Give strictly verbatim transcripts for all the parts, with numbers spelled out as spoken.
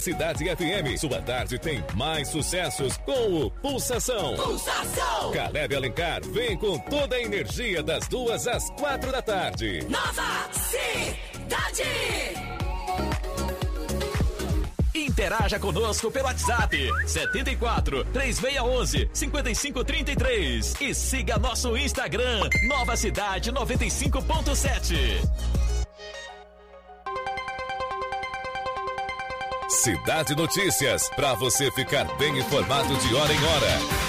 Cidade F M, sua tarde tem mais sucessos com o Pulsação. Pulsação! Caleb Alencar vem com toda a energia das duas às quatro da tarde. Nova Cidade! Interaja conosco pelo WhatsApp setenta e quatro, três seis um um, cinco cinco três três e siga nosso Instagram Nova Cidade noventa e cinco ponto sete. Cidade Notícias, para você ficar bem informado de hora em hora.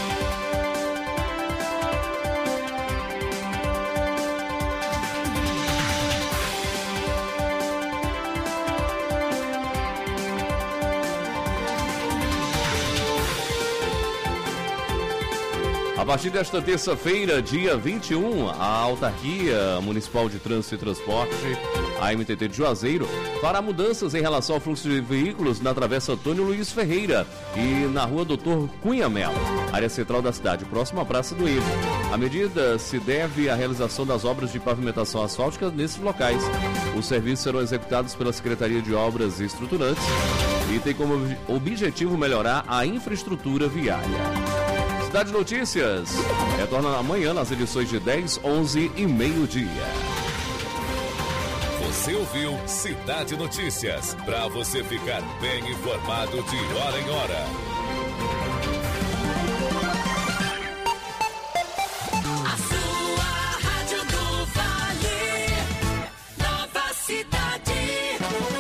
A partir desta terça-feira, dia vinte e um, a Autarquia Municipal de Trânsito e Transporte, a M T T de Juazeiro, fará mudanças em relação ao fluxo de veículos na Travessa Antônio Luiz Ferreira e na Rua doutor Cunha Mello, área central da cidade, próxima à Praça do Evo. A medida se deve à realização das obras de pavimentação asfáltica nesses locais. Os serviços serão executados pela Secretaria de Obras Estruturantes e tem como objetivo melhorar a infraestrutura viária. Cidade Notícias retorna amanhã nas edições de dez, onze e meio-dia. Você ouviu Cidade Notícias, para você ficar bem informado de hora em hora. A sua Rádio do Vale, Nova Cidade,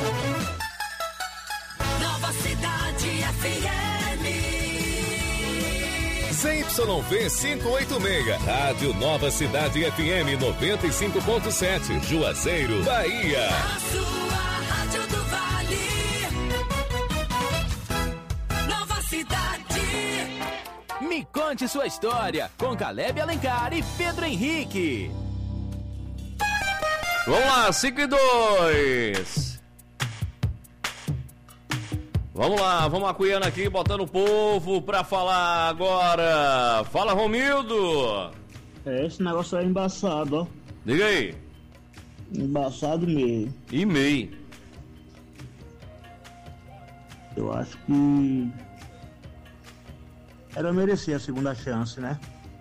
Nova Cidade F M. Z Y V quinhentos e oitenta e seis, Rádio Nova Cidade F M noventa e cinco ponto sete, Juazeiro, Bahia. A sua Rádio do Vale, Nova Cidade. Me conte sua história com Caleb Alencar e Pedro Henrique. Vamos lá, cinco e dois. Vamos lá, vamos acuiando aqui, botando o povo pra falar agora. Fala, Romildo. É, esse negócio é embaçado, ó. Diga aí. Embaçado mesmo. E meio. Eu acho que ela merecia a segunda chance, né?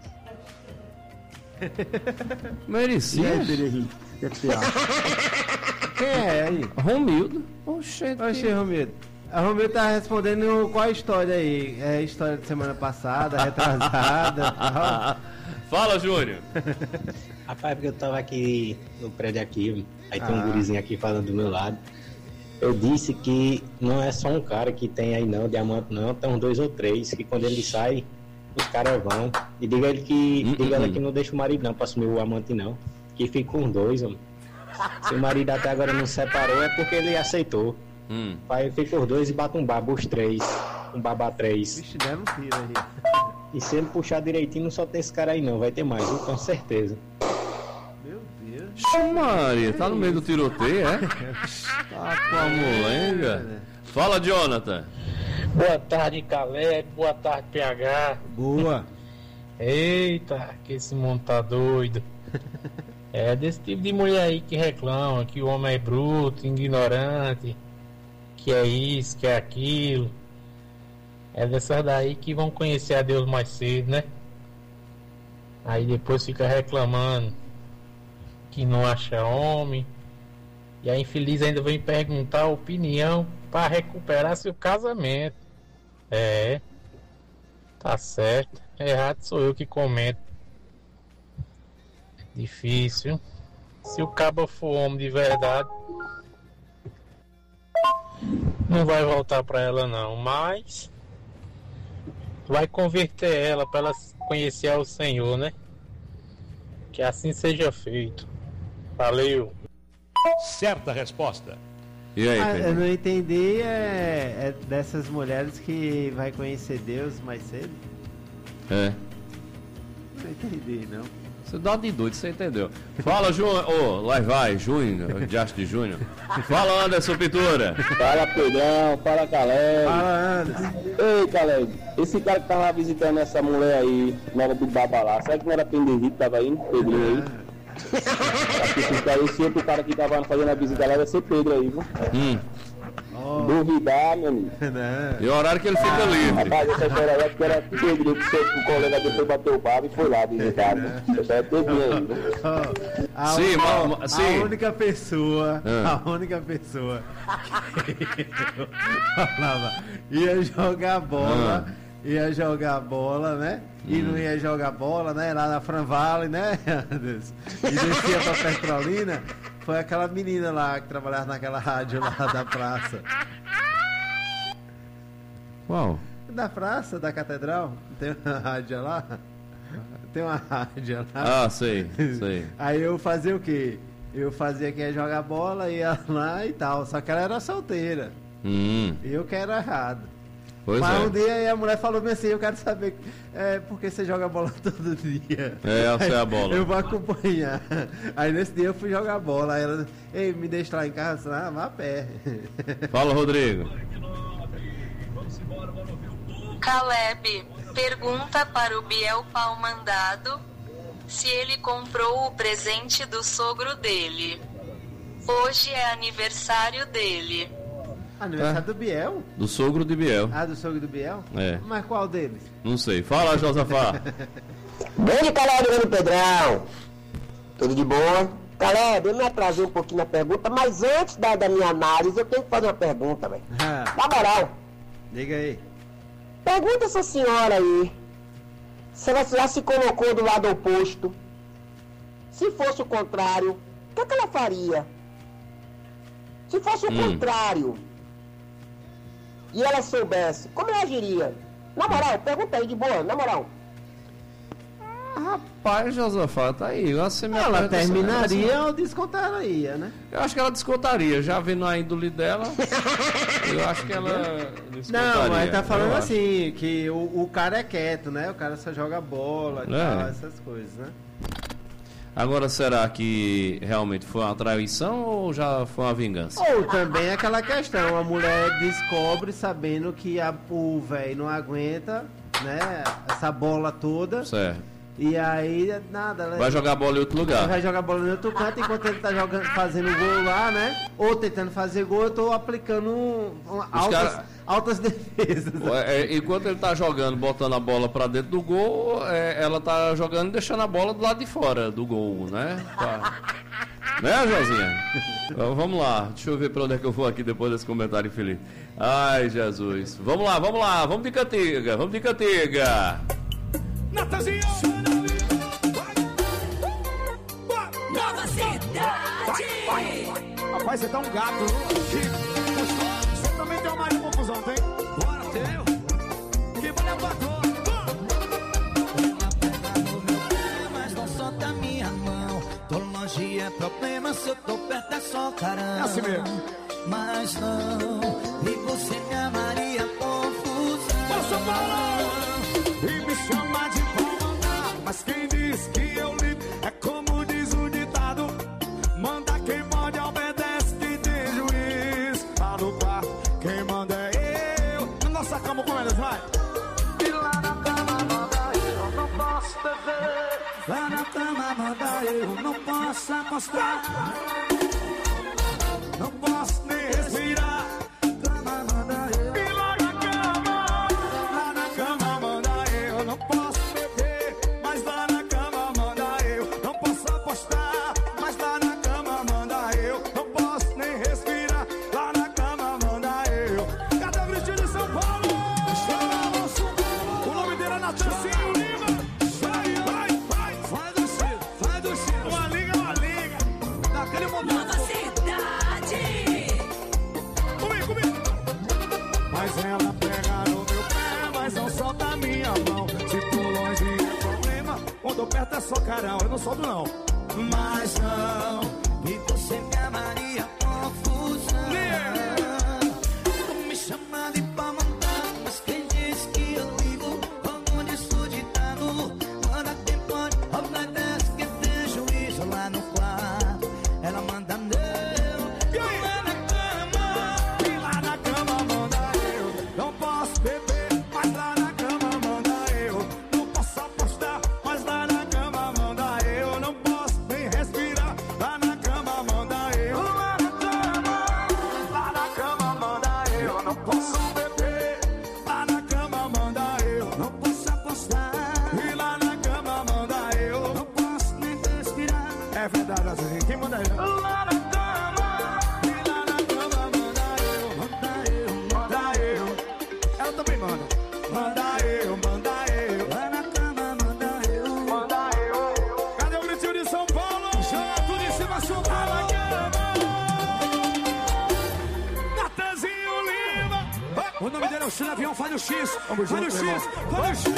Merecia? E aí, Pedro Henrique, o que é que você acha? Quem é aí? Romildo. Oxê, Oxê, Romildo. A Romildo tá respondendo qual a história aí? É a história de semana passada, retrasada. Tal. Fala, Júnior. Rapaz, porque eu tava aqui no prédio aqui, aí tem Ah. um gurizinho aqui falando do meu lado. Eu disse que não é só um cara que tem aí não, diamante não, tem uns dois ou três, que quando ele sai, os caras vão. E diga ele que, Hum, diga hum, ela hum. que não deixa o marido não pra assumir o amante não. Que fica com os dois, homem. Se o marido até agora não separou, é porque ele aceitou. Hum. Aí fica os dois e bate um baba, os três. Um baba três. Vixe, deve um tiro aí. E se ele puxar direitinho, não só tem esse cara aí não, vai ter mais, viu? Com certeza. Meu Deus. Maria, tá no meio do tiroteio, é? Tá com a molenga. Fala, Jonathan. Boa tarde, Caleb. Boa tarde, P H. Boa. Eita, que esse mundo tá doido. É desse tipo de mulher aí que reclama que o homem é bruto, ignorante, que é isso, que é aquilo. É dessas daí que vão conhecer a Deus mais cedo, né? Aí depois fica reclamando que não acha homem. E a infeliz ainda vem perguntar a opinião para recuperar seu casamento. É, tá certo. Errado sou eu que comento. Difícil. Se o cabo for homem de verdade, não vai voltar pra ela não, mas vai converter ela para ela conhecer ao Senhor, né? Que assim seja feito. Valeu. Certa resposta. E aí, Ah, eu Pedro? não entendi, é, é dessas mulheres que vai conhecer Deus mais cedo? É. Não entendi, não. Você dá de doido, você entendeu. Fala, Júnior. Ô, lá vai, Júnior, Diacho de Júnior. Fala, Anderson Pintura. Fala, Pedrão. Fala, Caleb. Fala, Anderson. Ei, Caleb. Esse cara que tava visitando essa mulher aí, na hora do Baba lá, será que não era Pedro Henrique que tava indo? Pedrinho aí? Acho que esse, cara, esse outro cara que tava fazendo a visita lá vai ser Pedro aí, viu? Hum. Duvidar, meu amigo. E o horário que ele fica livre. Rapaz, essa história aí acho que era que Pedro que o colega depois bateu o papo e foi lá visitar. Né? Essa história teve aí. A, Sim, a, ma- ma- sim. a única pessoa, Ah. a única pessoa que falava, ia jogar bola, ia jogar bola, né? E não ia jogar bola, né? Lá na Fran Valley, né, Anderson? E descia pra Petrolina. Foi aquela menina lá que trabalhava naquela rádio lá da praça. Qual? Da praça, da catedral. Tem uma rádio lá. Tem uma rádio lá. Ah, sei, sei. Aí eu fazia o quê? Eu fazia que ia jogar bola, ia lá e tal. Só que ela era solteira. Hum, E eu que era errado. pois Mas é. um dia aí a mulher falou bem assim, eu quero saber é, por que você joga bola todo dia. É, essa é a bola. Eu vou acompanhar. Aí nesse dia eu fui jogar bola. Aí ela, ei, me deixa lá em casa. Ah, vá a pé. Fala, Rodrigo. Caleb, pergunta para o Biel Pau Mandado se ele comprou o presente do sogro dele. Hoje é aniversário dele. Aniversário É. do Biel? Do sogro de Biel. Ah, do sogro do Biel? É. Mas qual deles? Não sei. Fala, Josafá. Grande Caleb, grande Pedrão. Tudo de boa? Caleb, eu me atrasei um pouquinho na pergunta, mas antes da, da minha análise, eu tenho que fazer uma pergunta, velho. Na moral. Diga aí. Pergunta essa senhora aí. Se ela já se colocou do lado oposto. Se fosse o contrário, o que, é que ela faria? Se fosse o Hum. contrário e ela soubesse, como ela agiria? Na moral, pergunta aí de boa, na moral. Rapaz, Josafá, tá aí. Você me Ela aperta essa- terminaria essa- ou descontaria, né? Eu acho que ela descontaria. Já vendo a índole dela, eu acho que ela descontaria. Não, mas tá falando eu acho. assim, que o, o cara é quieto, né? O cara só joga bola e É. tal, essas coisas, né? Agora, será que realmente foi uma traição ou já foi uma vingança? Ou também aquela questão, a mulher descobre sabendo que a, o velho não aguenta, né? Essa bola toda. Certo. E aí, nada. Ela Vai jogar bola em outro lugar. Vai jogar bola em outro canto, enquanto ele tá jogando, fazendo gol lá, né? Ou tentando fazer gol, eu tô aplicando um, um, altas, cara- altas defesas. É, enquanto ele tá jogando, botando a bola pra dentro do gol, é, ela tá jogando e deixando a bola do lado de fora do gol, né? Tá. Né, Josinha? Então, vamos lá, deixa eu ver pra onde é que eu vou aqui depois desse comentário infeliz. Ai, Jesus. Vamos lá, vamos lá, vamos de cantiga, vamos de cantiga. Natazinho! Nova Cidade! Rapaz, você tá um gato, viu? Você também tem uma mais confusão, tem? Bora, teu! Que bolha batou! Ela pega no meu pé, mas não solta minha mão. Tô longe é problema, se eu tô perto é só caramba. É assim mesmo. Mas não, e você me amaria confusão. Posso falar? E me chama de pau, mas quem diz que eu ligo é como diz o ditado. Manda quem pode, obedece quem tem juiz. Tá no quarto, quem manda é eu. Na nossa cama com eles, vai. E lá na cama manda eu não posso beber. Lá na cama manda eu não posso apostar. Não posso nem respirar. Cama manda eu. E lá na cama, lá na cama manda eu. Não posso beber, mas lá na cama manda eu. Não posso apostar, mas lá na cama manda eu. Não posso nem respirar, lá na cama manda eu. Cadê o Cristiano de São Paulo? O nome dele é Natancinho Lima. Vai, vai, vai. Faz o Ciro, faz o Ciro. Uma liga, uma liga. Daquele montão. Nova Cidade! Comigo, comigo. Mas ela pega no meu pé, mas não solta a minha mão. Se tô longe é problema, quando eu perto é só carão. Eu não solto não. Mas não, e você me amaria confusão. Me chama de pau mandado, mas quem diz que eu ligo? Como diz o ditado, manda quem pode, obedece quem tem juízo lá no quarto. Ela manda eu, lá na cama. E lá na cama manda eu. Não posso beber, mas lá na cama manda eu. Não posso apostar, mas lá na cama manda eu. Não posso nem respirar, lá na cama manda eu. Lá na também manda. Manda eu, manda eu. Lá na cama, manda eu. Manda eu. Cadê o gritinho de São Paulo? Joga tudo em cima, chuta na cama. Natanzinho Lima. O nome dele é o China Avião, faz o X. Faz o X, faz o X.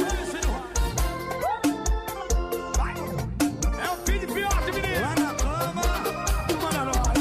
Vai. É o fim de piote, menino. Lá na cama, manda nós.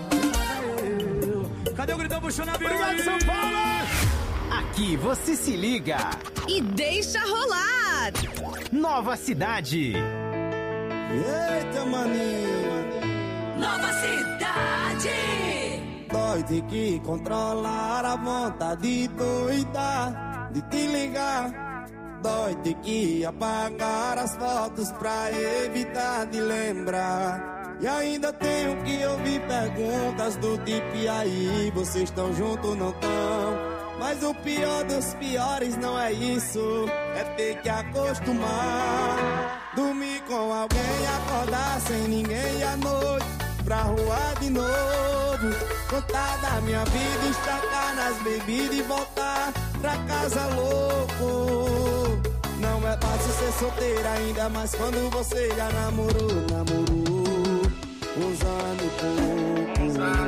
Cadê o gritão puxando a avião? Obrigado, São Paulo. Aqui você se liga e deixa rolar. Nova Cidade. Eita, maninho. Nova Cidade. Nós tem que controlar a vontade doida de te ligar. Nós tem que apagar as fotos pra evitar de lembrar. E ainda tenho que ouvir perguntas do tipo: e aí, vocês estão juntos ou não tão? Mas o pior dos piores não é isso, é ter que acostumar. Dormir com alguém, acordar sem ninguém à noite, pra rua de novo. Contar da minha vida, estacar nas bebidas e voltar pra casa louco. Não é fácil ser solteira, ainda mais quando você já namorou, namorou uns anos e pouco.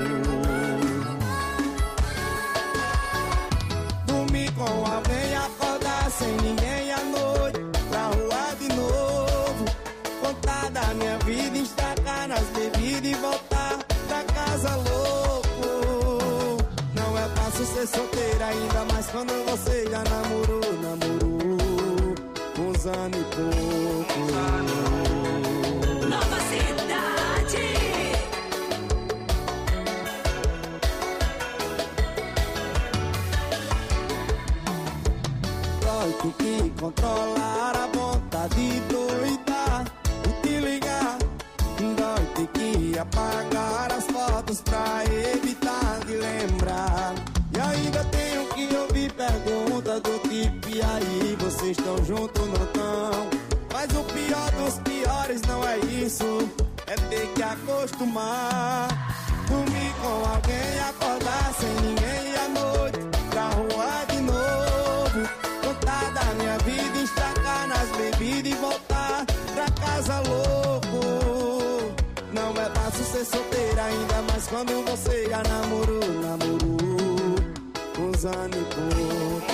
Dormir com alguém, acordar sem ninguém à noite, pra rua de novo. Contar da minha vida, estacar nas bebidas e voltar pra casa louco. Não é fácil ser solteira, ainda mais quando você já namorou, namorou uns anos e pouco. Nova Cidade. Nós tem que controlar a vontade doida de te ligar. Nós tem que apagar as fotos pra evitar de lembrar. E ainda tenho que ouvir perguntas do tipo: e aí, vocês estão juntos ou não tão? Mas o pior dos piores não é isso, é ter que acostumar. Dormir com alguém, acordar sem ninguém à noite, pra rua de novo. Contar da minha vida, estacar nas bebidas e voltar pra casa louco. Não é fácil ser solteira, ainda mais quando você já namorou, namorou uns anos e pouco.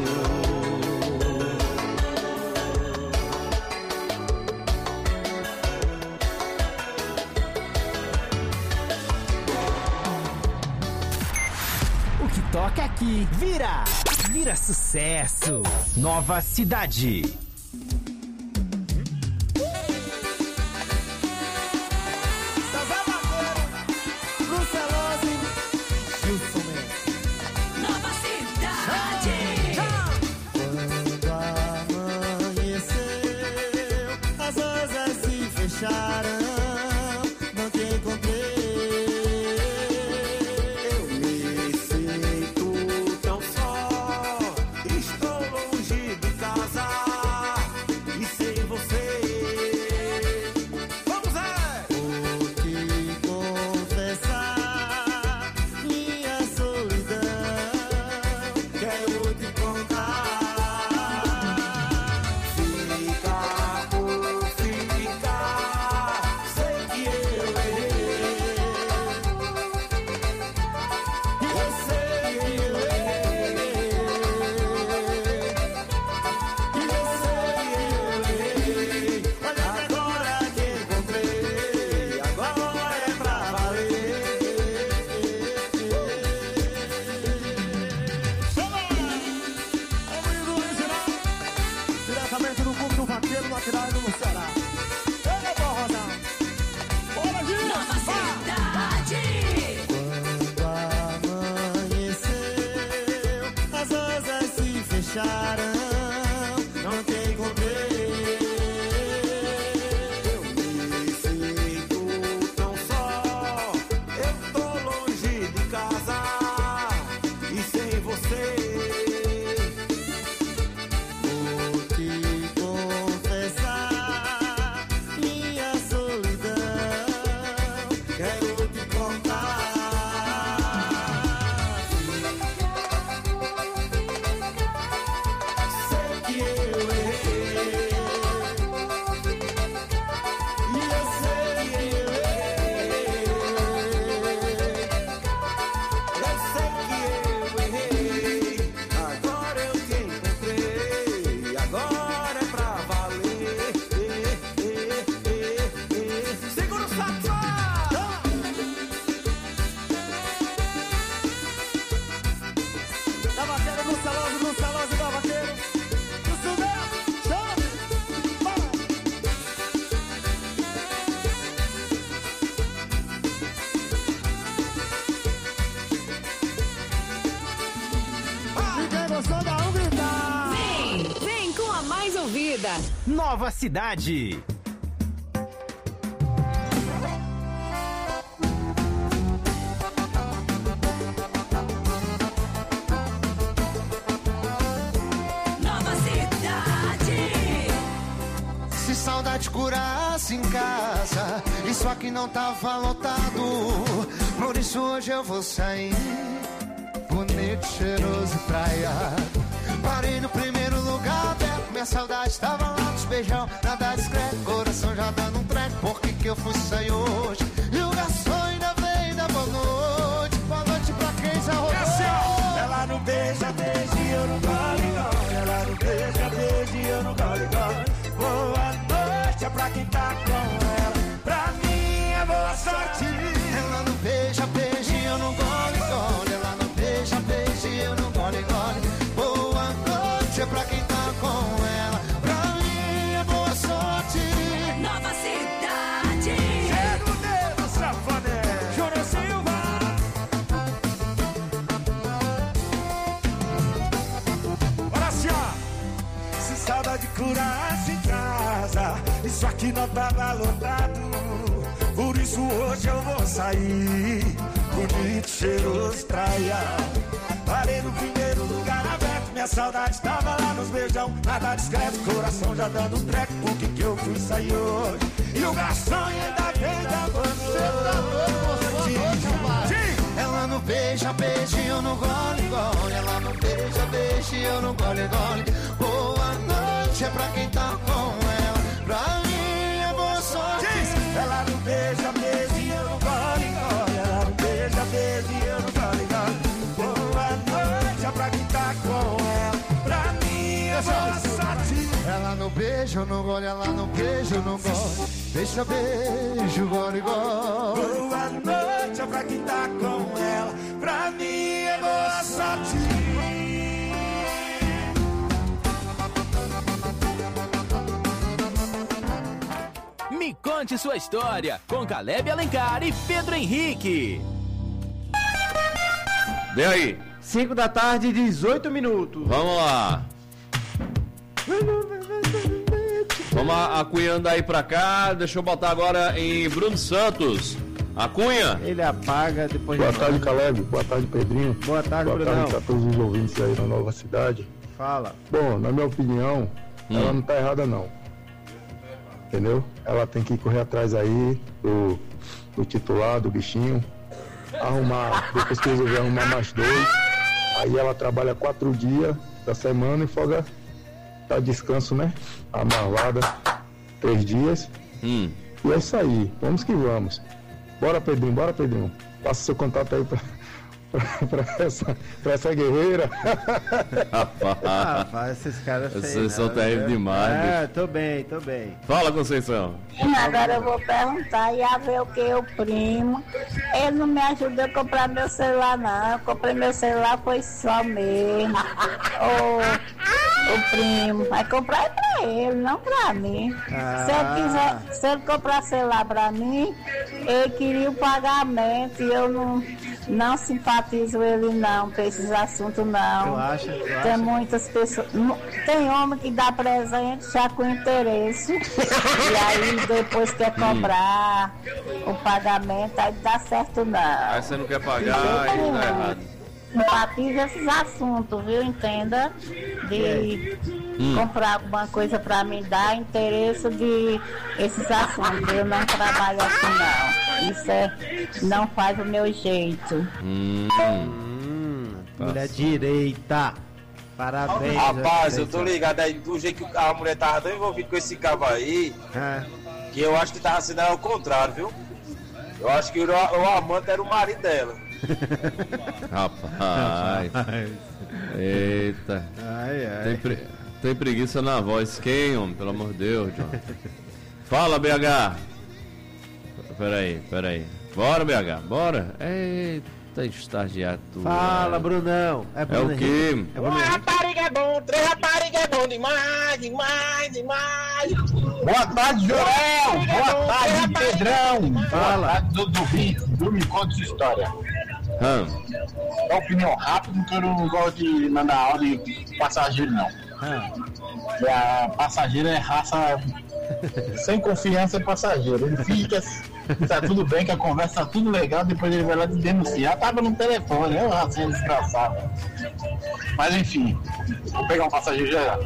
O que toca aqui vira, vira sucesso. Nova Cidade. Nova Cidade. Quando amanheceu, as asas se fecharam, não te encontrei. Eu me sinto tão só, estou longe de casa e sem você. Vamos ver! Vou te confessar minha solidão, quero te contar. Ficar por ficar, sei que eu errei. Eu sei que eu errei. Eu sei que eu errei. Olha agora que encontrei, agora é pra valer. Diretamente do clube do vaqueiro, na cidade do Ceará. Ele é bom, Rodão. Bora, Gil! Nova Cidade. Quando amanheceu, as asas se fecharam, não te encontrei. Eu me sinto tão só, eu tô longe de casa e sem você. Vou te confessar minha solidão, quero te contar. torcida, Nova Cidade. Nova Cidade. Se saudade curasse em casa, isso aqui não tava lotado. Por isso hoje eu vou sair, bonito, cheiroso e praiado. Parei no primeiro lugar aberto, minha saudade tava lá nos beijão. Nada discreto, coração já dando um treco. Por que que eu fui sair hoje? E o garçom ainda vem da boa noite. Boa noite pra quem já rodou. Ela não beija, beija e eu não gole, gole. Ela não beija, beija e eu não gole, gole. Boa noite é pra quem tá com ela. Pra mim é boa sorte. Ela não beija, beija e eu não gole, gole. Ela não beija, beija e eu não gole, gole. Boa noite é pra quem tá com ela. Pra mim é boa sorte. Nova Cidade. Chega o dedo, safadé. Júnior Silva. Olha assim, ó. Se saudade curasse em casa, isso aqui não tava lotado. Por isso hoje eu vou sair, bonito, cheiroso, traiado. Parei no primeiro lugar aberto, minha saudade tava lá nos beijão. Nada discreto, coração já dando um treco. Por que que eu fui sair hoje? E o garçom ainda vem da você. Ela não beija, beija e eu não gole, gole. Ela não beija, beija e eu não gole, gole. Boa noite é pra quem tá com ela. Pra mim é boa sorte. Ela não beija, beija e eu não gole, gole. Ela não beija, beija e eu não gole, gole. Boa noite é pra quem tá com ela. Pra mim é boa sorte. Ela não beija, eu não gole. Ela não beija, eu não gole. Beija, beijo, gole, gole. Boa noite é pra quem tá com ela. Pra mim é boa sorte. Me conte sua história com Caleb Alencar e Pedro Henrique. Vem aí. cinco da tarde, dezoito minutos. Vamos lá. Vamos a, a Cunha andar aí pra cá. Deixa eu botar agora em Bruno Santos. A Cunha. Ele apaga depois. Boa de tarde, Caleb. Boa tarde, Pedrinho. Boa tarde, Boa Brunão. tarde a todos os ouvintes aí na Nova Cidade. Fala. Bom, na minha opinião, Hum. ela não tá errada, não. Entendeu? Ela tem que correr atrás aí do, do titular, do bichinho. Arrumar, depois que resolver arrumar mais dois. Aí ela trabalha quatro dias da semana e folga, tá descanso, né? A marvada, três dias. Hum. E é isso aí, vamos que vamos. Bora, Pedrinho, bora, Pedrinho. Passa seu contato aí pra, pra, pra, essa, pra essa guerreira. Ah, rapaz, esses caras Vocês são terríveis demais, É, bicho. tô bem, tô bem. Fala, Conceição. Agora eu vou perguntar e a ver o que o primo. Ele não me ajudou a comprar meu celular, não. Eu comprei meu celular, foi só mesmo. O, o primo. Vai comprar é pra ele, não pra mim. Ah. Se ele quiser, se ele comprar celular pra mim, ele queria o pagamento e eu não, não simpatizo ele não, com esses assuntos não. Tu acha? Tu Tem acha? muitas pessoas. Tem homem que dá presente já com interesse. E aí depois quer cobrar o pagamento, aí dá certo não. Aí você não quer pagar, aí tá errado. Simpatiza esses assuntos, viu? Entenda? De Hum. comprar alguma coisa pra mim, dar interesse de esses assuntos. Eu não trabalho assim não. Isso é, não faz o meu jeito. Hum. Hum, mulher direita. Parabéns. Rapaz, eu tô ligado aí do jeito que a mulher tava tão envolvida com esse cabo aí, É. que eu acho que tava sendo ao contrário, viu? Eu acho que o, o amante era o marido dela. Rapaz. Eita. Ai, ai. Tem, pre- tem preguiça na voz. Quem, homem? Pelo amor de Deus, John. Fala, B H. Peraí, peraí. Bora, B H, bora. Eita, estagiário. tu Fala, é. Brunão. É, É Bruno o quê? Henrique. É Bruno Uma Henrique. rapariga é bom, três rapariga é bom demais, demais, demais. Boa tarde, Joel. Boa tarde, Pedrão. Fala. Boa tarde, Dudu Rio. Du me conta sua história. Ah. Dá opinião rápida, porque eu não gosto de mandar áudio de passageiro, não. Ah. E a passageira é raça sem confiança em passageiro. Ele fica, tá tudo bem, que a conversa tá tudo legal, depois ele vai lá te denunciar. Tava no telefone, é um racinho desgraçado. Mas enfim, vou pegar um passageiro já.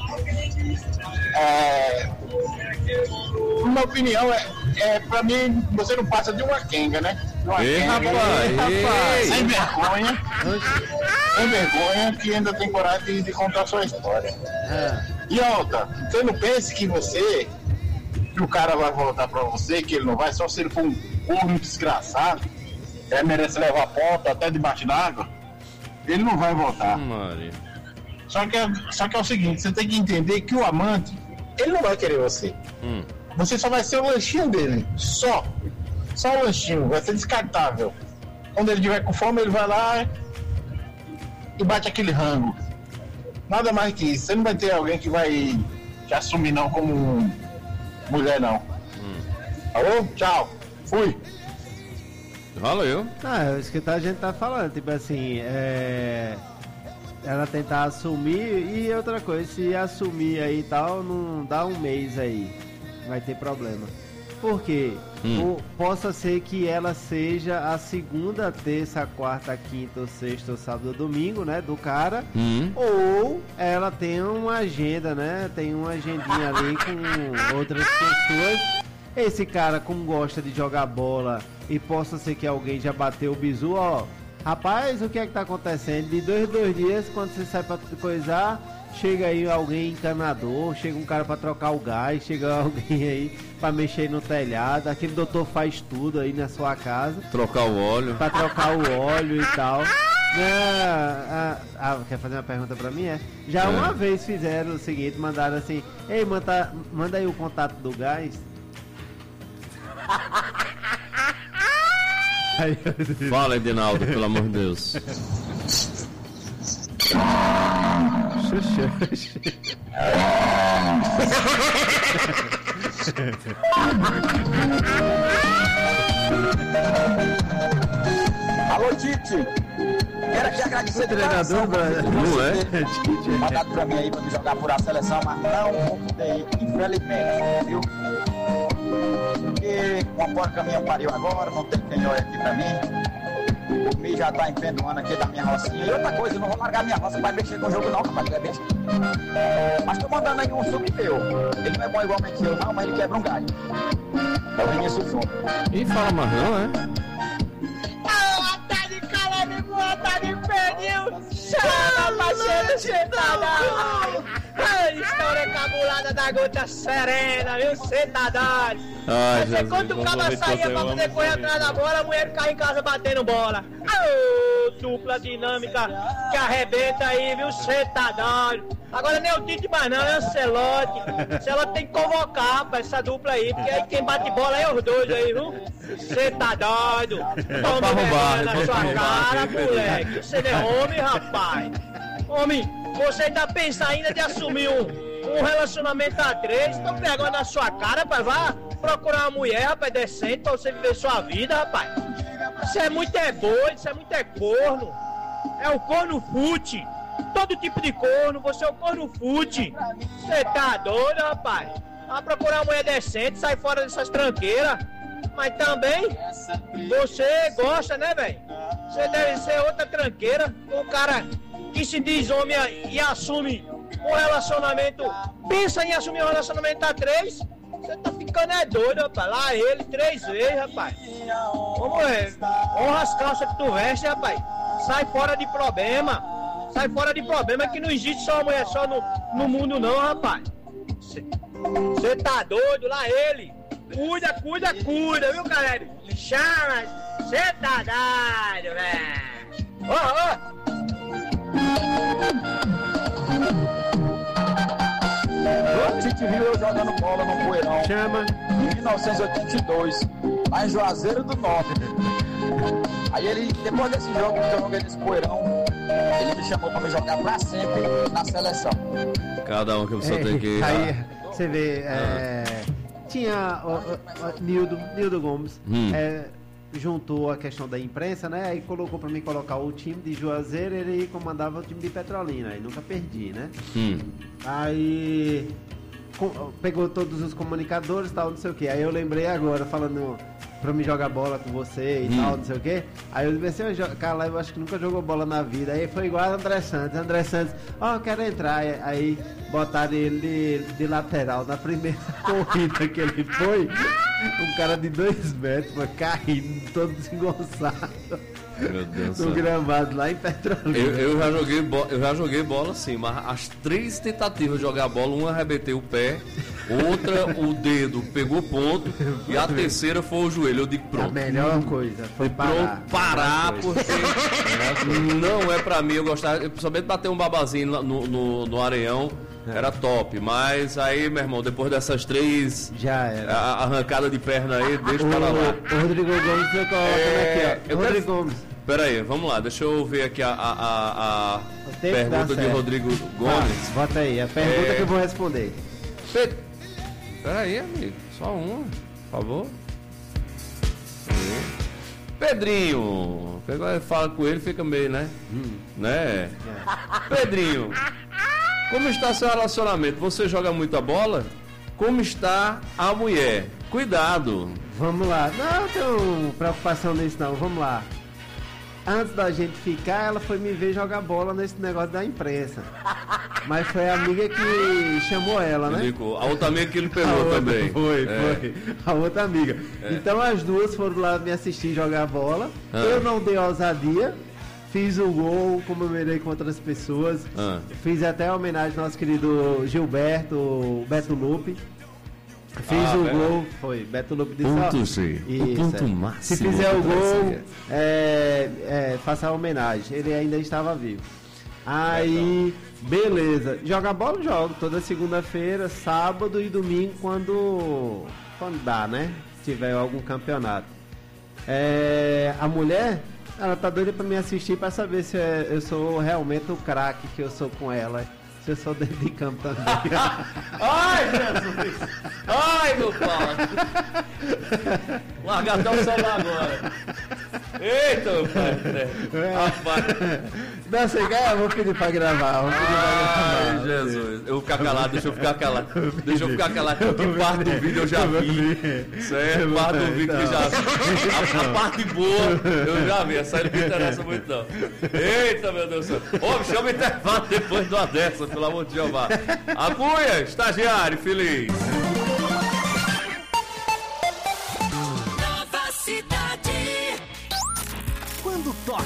É... Minha opinião é, é, pra mim, você não passa de uma quenga, né? Uma Ei, quenga, rapaz, ei, rapaz, ei. sem vergonha, sem vergonha, que ainda tem coragem de, de contar a sua história. E outra, você não pense que você, que o cara vai voltar pra você, que ele não vai, só se ele for um corno desgraçado, é, merece levar a ponta até debaixo d'água, ele não vai voltar. Maria. Só que, é, só que é o seguinte, você tem que entender que o amante, ele não vai querer você. Hum. Você só vai ser o lanchinho dele. Só. Só o lanchinho. Vai ser descartável. Quando ele tiver com fome, ele vai lá e bate aquele rango. Nada mais que isso. Você não vai ter alguém que vai te assumir não como mulher, não. Hum. Alô? Tchau. Fui. Valeu. Ah, é isso que a gente tá falando. Tipo assim, é... ela tentar assumir e outra coisa, se assumir aí e tal, não dá um mês aí, vai ter problema. Porque Hum. possa ser que ela seja a segunda, terça, quarta, quinta, ou sexta, ou sábado, ou domingo, né, do cara, Hum. ou ela tem uma agenda, né, tem uma agendinha ali com outras pessoas. Esse cara, como gosta de jogar bola e possa ser que alguém já bateu o bizu, ó, rapaz, o que é que tá acontecendo? De dois em dois dias, quando você sai pra coisar, chega aí alguém encanador, chega um cara pra trocar o gás, chega alguém aí pra mexer no telhado, aquele doutor faz tudo aí na sua casa. Trocar o óleo. Pra trocar o óleo e tal. Ah, ah, ah, quer fazer uma pergunta pra mim? É? Já É. uma vez fizeram o seguinte, mandaram assim, ei, manda, manda aí o contato do gás. Fala, Edinaldo, pelo amor de Deus. Alô, Tite. Quero aqui agradecer de treinador, coração, não é? Mandado pra mim aí pra me jogar por a seleção, mas não computei, infelizmente, viu? Porque uma porta caminhão pariu agora, não tem quem olhe aqui pra mim. O Mi já tá empendoando aqui da minha rocinha. E outra coisa, eu não vou largar minha roça pra mexer com o jogo não, rapaz, tu é besta. Mas tô mandando aí um sub teu. Ele não é bom igualmente eu não, mas ele quebra um galho. É o Vinícius Júnior. E fala mais não, é? Boa tarde, Caleb, boa tarde, Pernil. Chama, parceiro, sentadão. A história cabulada da gota serena, viu, sentadão. Ai, Você quando o cara saía pra poder correr atrás da bola, a mulher ficava em casa batendo bola. Ô, dupla dinâmica que arrebenta aí, viu, sentadão. Agora nem o Tite mais não, é o Ancelotti. Ancelotti tem que convocar, rapaz, essa dupla aí, porque aí quem bate bola é os dois aí, viu? Você tá doido? Toma vergonha na sua cara, moleque. Você não é homem, rapaz. Homem, você ainda pensa ainda de assumir um, um relacionamento a três? Tô pegando na sua cara, rapaz. Vá procurar uma mulher, rapaz, decente pra você viver sua vida, rapaz. Isso é muito é boi, isso é muito é corno. É o corno fute. Todo tipo de corno, você é o corno fute. Você tá doido, rapaz? Vá procurar uma mulher decente, sai fora dessas tranqueiras. Mas também, você gosta, né, velho? Você deve ser outra tranqueira. Um cara que se diz homem e assume um relacionamento, pensa em assumir um relacionamento a três, você tá ficando é doido, rapaz. Lá ele, três vezes, rapaz. Vamos ver. Honra as calças que tu veste, rapaz. Sai fora de problema. Sai fora de problema, que não existe só uma mulher só no, no mundo não, rapaz. Você tá doido, lá ele. Cuida, cuida, cuida, viu, galera? Chama, você tá doido, velho. Ó, ó. O Tite viu eu jogando bola no Poeirão. Chama. Em mil novecentos e oitenta e dois, lá em Juazeiro do Norte. Aí ele, depois desse jogo que eu joguei nesse Poeirão, ele me chamou pra me jogar pra sempre na seleção. Cada um que você É, tem que... aí você vê, é, tinha o, o, o Nildo, Nildo Gomes, Hum. é, juntou a questão da imprensa, né? Aí colocou pra mim colocar o time de Juazeiro, ele comandava o time de Petrolina, aí nunca perdi, né? Hum. Aí com- pegou todos os comunicadores e tal, não sei o que. Aí eu lembrei agora, falando pra me jogar bola com você e Hum. tal, não sei o que. Aí eu disse assim, "Ô, cara, eu acho que nunca jogou bola na vida." Aí foi igual a André Santos. André Santos, ó, eu quero entrar. Aí botaram ele de, de lateral. Na primeira corrida que ele foi, um cara de dois metros, foi caindo, todo desengonçado. Meu Deus do No céu. gramado lá em Petrolina. Eu, eu já joguei bo- eu já joguei bola sim, mas as três tentativas de jogar bola, uma arrebentei o pé, outra o dedo pegou ponto e a terceira foi o joelho. Eu digo pronto. A melhor coisa foi parar. Pronto, parar, Melhor coisa. porque não é pra mim. Eu gostava, eu, principalmente bater um babazinho lá no, no, no Areião, era top. Mas aí, meu irmão, depois dessas três Já era. a- arrancada de perna aí, deixa para lá. O, o Rodrigo Gomes foi colocando É, aqui, ó. eu Rodrigo quero- Gomes. Pera aí, vamos lá, deixa eu ver aqui a, a, a, a Tem que dar pergunta de certo. Rodrigo Gomes. Tá, bota aí, a pergunta É. que eu vou responder. Pe- Pera aí, amigo, só uma, por favor. Pedrinho, pegou, fala com ele, fica meio, né? Né? Pedrinho, como está seu relacionamento? Você joga muita bola? Como está a mulher? Cuidado. Vamos lá. Não tenho preocupação nisso não, vamos lá. Antes da gente ficar, ela foi me ver jogar bola nesse negócio da imprensa. Mas foi a amiga que chamou ela, né? Nico, a outra amiga que ele A pegou outra- também. Foi, É. foi. A outra amiga. É. Então as duas foram lá me assistir jogar bola. Ah. Eu não dei ousadia. Fiz o gol, comemorei com outras pessoas. Ah. Fiz até a homenagem ao nosso querido Gilberto, o Beto Lupe. Fiz Ah, o Beto. gol, foi, Beto Lupe de Ponto Sal- C, o Isso, ponto é. máximo Se fizer o do gol, Brasil. é, é, faça a homenagem. Ele ainda estava vivo. Aí, beleza. Joga bola, jogo. Toda segunda-feira, sábado e domingo, quando, quando dá, né? Se tiver algum campeonato. É, a mulher, ela tá doida pra me assistir pra saber se é- eu sou realmente o craque que eu sou com ela. Se eu sou dentro de campo também. Ai, Jesus! Ai, meu pau! Larga até o celular agora. Eita, meu pai. Rapaz. Não, você quer? Eu vou pedir pra gravar. Vou pedir pra Ai, gravar. Jesus. Eu vou ficar calado, deixa eu ficar calado. Deixa eu ficar calado, que parte do vídeo eu já vi. Certo? Parte do vídeo que já a, a parte boa eu já vi. Essa aí não me interessa muito, não. Eita, meu Deus do céu. Ô, chama o intervalo depois de uma dessa, pelo amor de Jeová. Agulha, estagiário, feliz. Nova cidade. Quando toca,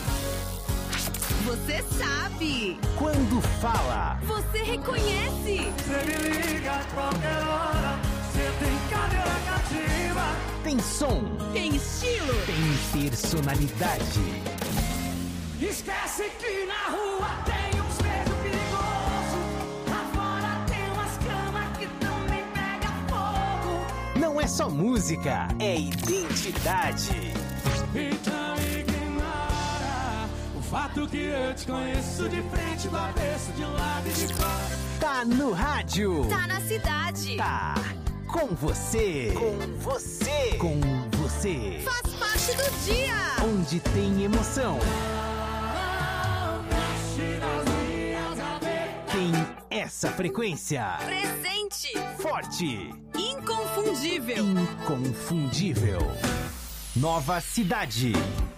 Você sabe. quando fala, Você reconhece. Você me liga a qualquer hora. Você tem cadeira cativa. tem som, Tem estilo. tem personalidade. Esquece que na rua tem uns beijos perigosos. Lá fora tem umas camas que também pega fogo. Não é só música, é identidade. Então ignora o fato que eu te conheço de frente, do avesso, de lado e de fora. Tá no rádio. Tá na cidade. Tá com você. Com você. Com você. Faz parte do dia. Onde tem emoção. Tem essa frequência. Presente. Forte. Inconfundível. Inconfundível. Nova Cidade.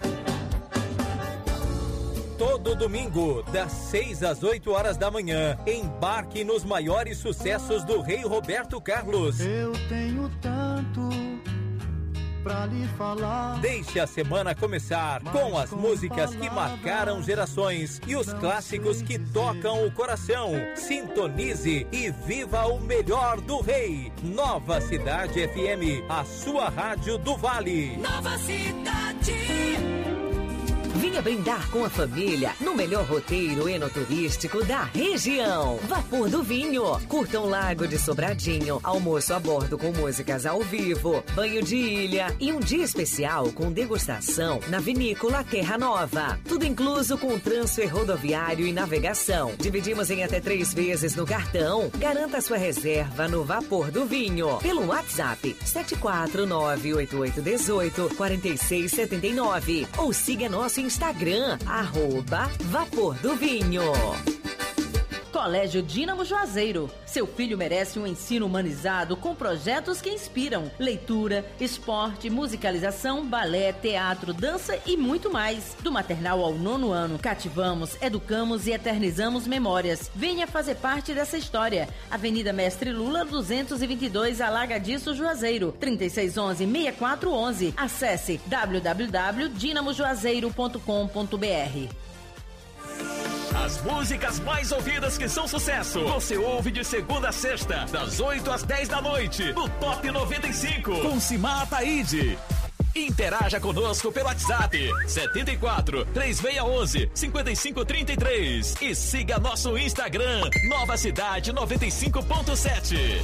Todo domingo, das seis às oito horas da manhã, embarque nos maiores sucessos do Rei Roberto Carlos. Eu tenho tanto pra lhe falar. Deixe a semana começar com as músicas que marcaram gerações e os clássicos que tocam o coração. Sintonize e viva o melhor do Rei. Nova Cidade F M, a sua rádio do Vale. Nova cidade. Venha brindar com a família no melhor roteiro enoturístico da região. Vapor do Vinho. Curta um lago de Sobradinho, almoço a bordo com músicas ao vivo, banho de ilha e um dia especial com degustação na Vinícola Terra Nova. Tudo incluso com transfer rodoviário e navegação. Dividimos em até três vezes no cartão. Garanta sua reserva no Vapor do Vinho pelo WhatsApp sete quatro nove oito oito um oito quatro seis sete nove ou siga nosso Instagram, arroba Vapor do Vinho. Colégio Dínamo Juazeiro. Seu filho merece um ensino humanizado com projetos que inspiram. Leitura, esporte, musicalização, balé, teatro, dança e muito mais. Do maternal ao nono ano, cativamos, educamos e eternizamos memórias. Venha fazer parte dessa história. Avenida Mestre Lula, duzentos e vinte e dois, Alagadiço, Juazeiro. trinta e seis onze, sessenta e quatro onze. Acesse w w w ponto dinamo juazeiro ponto com ponto b r. As músicas mais ouvidas que são sucesso, você ouve de segunda a sexta, das oito às dez da noite, no Top noventa e cinco, com Simar Ataíde. Interaja conosco pelo WhatsApp sete quatro, três seis um um, cinco cinco três três e siga nosso Instagram, Nova Cidade noventa e cinco ponto sete.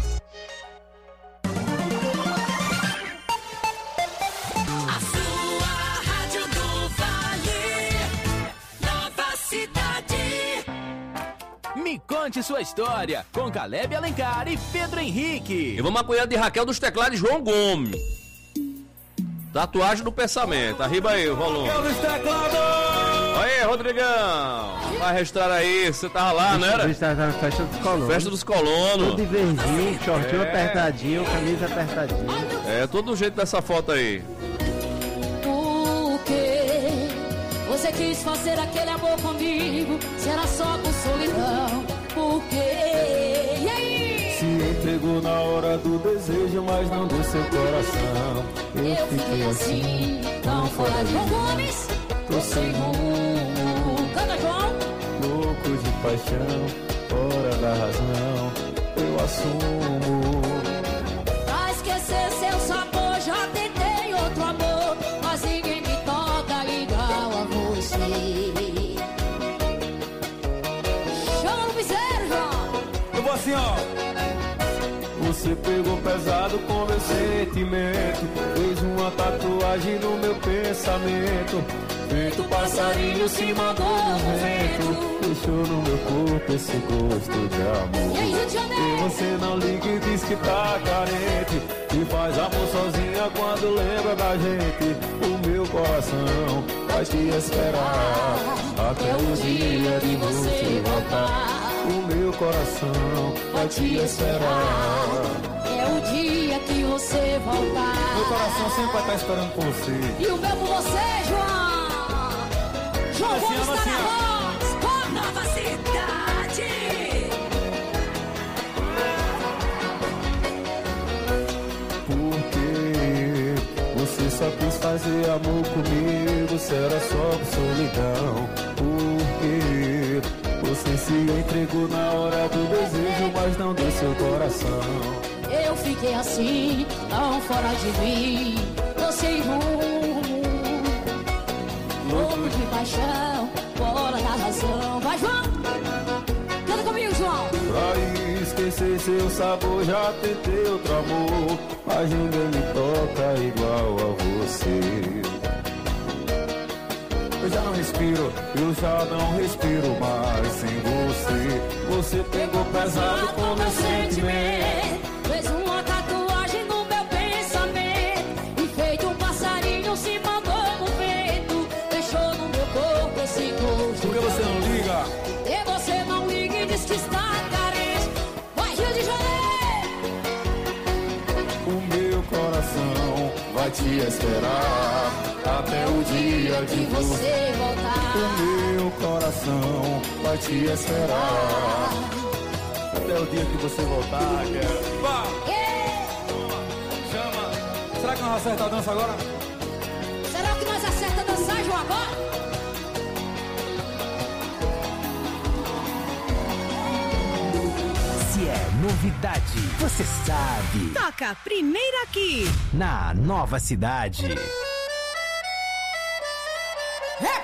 Me conte sua história com Caleb Alencar e Pedro Henrique. E vamos apoiar de Raquel dos Teclados João Gomes. Tatuagem do pensamento. Arriba aí o volume. Raquel dos Teclados! Aí, Rodrigão. Vai registrar aí. Você tava lá, não era? Estava na festa dos colonos. Festa dos colonos. Tudo de verdinho, shortinho É. apertadinho, camisa apertadinha. É, todo o jeito dessa foto aí. Por quê? Você quis fazer aquele amor comigo, será só por solidão. Por quê? E aí? Se entregou na hora do desejo, mas não deu seu coração. Eu fiquei assim, tão fora de mim. Tô sem rumo, Canta, João. louco de paixão, fora da razão. Eu assumo. Pra esquecer seu sabor, já tentei outro amor, mas ninguém me toca igual a você. Chama o piseiro, João. Eu vou assim, ó. Você pegou pesado com meu sentimento, fez uma tatuagem no meu pensamento. Feito passarinho se mandou no vento, deixou no meu corpo esse gosto de amor. E aí, Rio de Janeiro? E você não liga e diz que tá carente, e faz amor sozinha quando lembra da gente. O meu coração vai te esperar até o dia de você voltar. O meu coração vai te esperar. É o dia que você voltar. Meu coração sempre vai estar esperando por você. E o meu por você, João. João Assim, Gomes está assim, na voz. Com Nova Cidade. Porque você só quis fazer amor comigo, será só por solidão. Porque você se entregou na hora do desejo, mas não deu seu coração. Eu fiquei assim, tão fora de mim. Tô sem rumo, louco de paixão, fora da razão. Vai, João! Canta comigo, João! Pra esquecer seu sabor, já tentei outro amor, mas ninguém me toca igual a você. Eu já não respiro, eu já não respiro mais sem você. Você pegou pesado com meu sentimento, fez uma tatuagem no meu pensamento, e feito um passarinho se mandou no vento, deixou no meu corpo esse gosto. Por que você não liga? E você não liga e diz que está carente. Vai, Rio de Janeiro! O meu coração vai te esperar até o dia Que você voltar. O meu coração vai te esperar até o dia que você voltar, quero. Vá! Chama! Será que nós acertamos a dança agora? Será que nós acerta dançar, João, agora? Se é novidade, você sabe. Toca primeiro aqui. Na Nova Cidade. É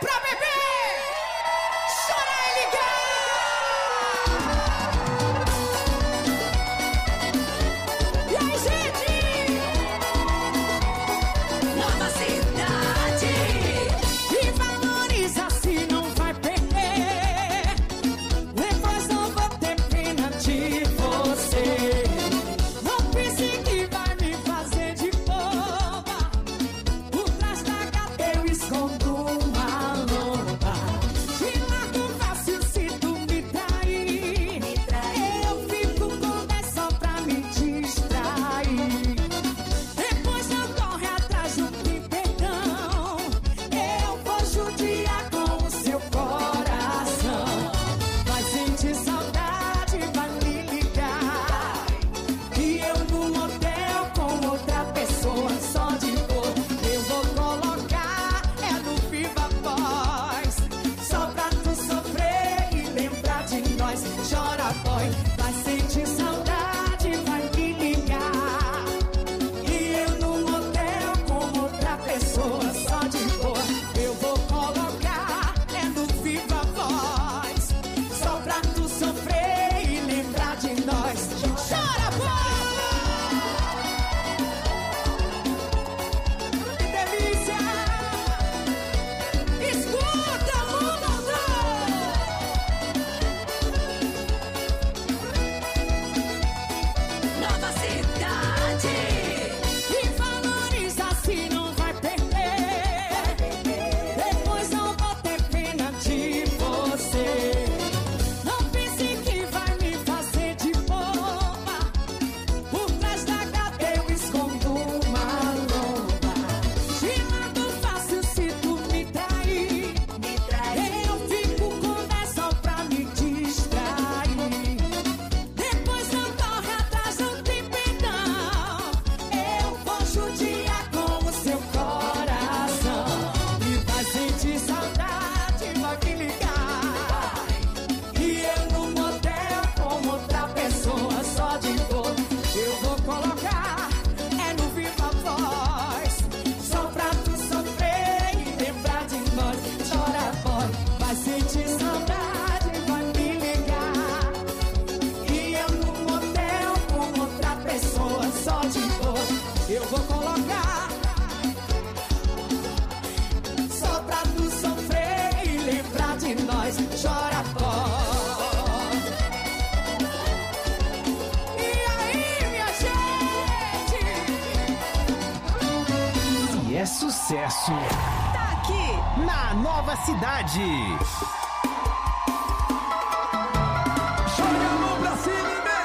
nós. Chora, boy, vai sentir saudade, vai me ligar. E eu no motel com outra pessoa, só de boa. Eu vou colocar, é no Viva Voz, só pra tu sofrer e lembrar de nós. Chora, boy! Que delícia! Escuta, mundo! Nova cidade. E valoriza se não vai perder. Depois não vou ter pena de você. Não pense que vai me fazer de boba. Por trás da gata eu escondo uma loba. De lado fácil se tu me trair. Eu fico com essa pra me distrair. Depois não corre atrás, não tem perdão. Eu vou judiar com o seu coração. E vai sentir saudade, vai me ligar. E eu no motel com outra pessoa, só de boa. Eu vou colocar, é no Viva Voz, só pra tu sofrer e lembrar de nós. Chora, boy, vai sentir saudade, vai me ligar. E eu no motel com outra pessoa, só de boa. Eu vou colocar, só pra tu sofrer e lembrar de nós. Chora, boy. E aí, minha gente? Se é sucesso, tá aqui na Nova Cidade. Joga a mão pra cima e vem.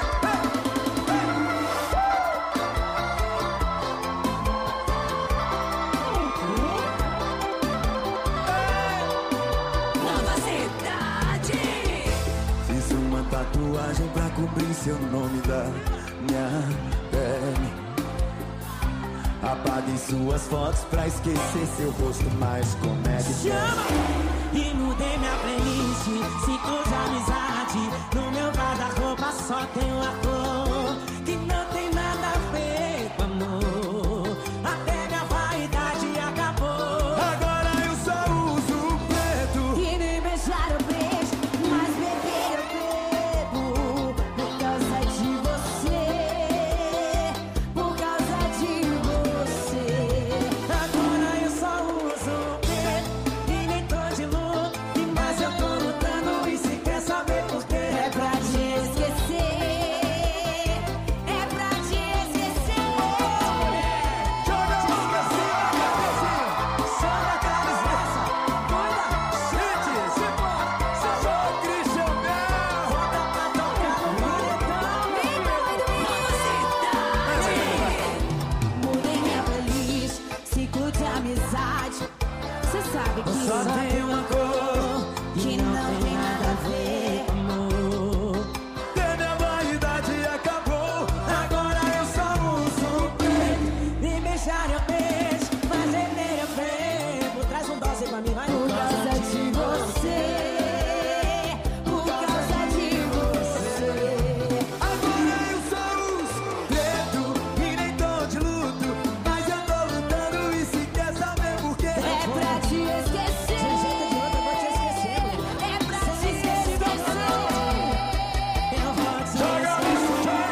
Nova cidade. Fiz uma tatuagem pra cobrir seu nome da minha pele. Apaguei suas fotos pra esquecer seu rosto, mas como é que E mudei minha playlist, ciclo de amizade. No meu guarda-roupa só tem uma cor que não tem nada a ver com amor. Até minha vaidade acabou. Agora eu só uso o preto. E nem beijar eu beijo, mas beber eu bebo. Por causa de você, por causa de você. Agora eu só uso o preto e nem tô de luto. Mas eu tô lutando e se quer saber por quê. É pra te esquecer, é pra te esquecer. Joga a mão pra cima, cabecinha. Só na cabeça, cuida, sente, se pode, se joga, Christian Bell. Roda pra tocar no bonitão. Mudei minha playlist, ciclo de amizade. Cê sabe que só tem uma cor que não tem nada a ver com amor. Até minha vaidade acabou. Agora eu só uso o preto. Me beijar eu beijo, mas beber eu bebo. Traz um doce pra mim, vai. Por causa de você, por causa de você. Agora eu só uso preto e nem tô de luto. Mas eu tô lutando e se quer saber por quê. É pra te esquecer. Sem jeito de outra, eu vou te esquecer. É pra te esquecer. Eu vou te Joga a mão, esquecer.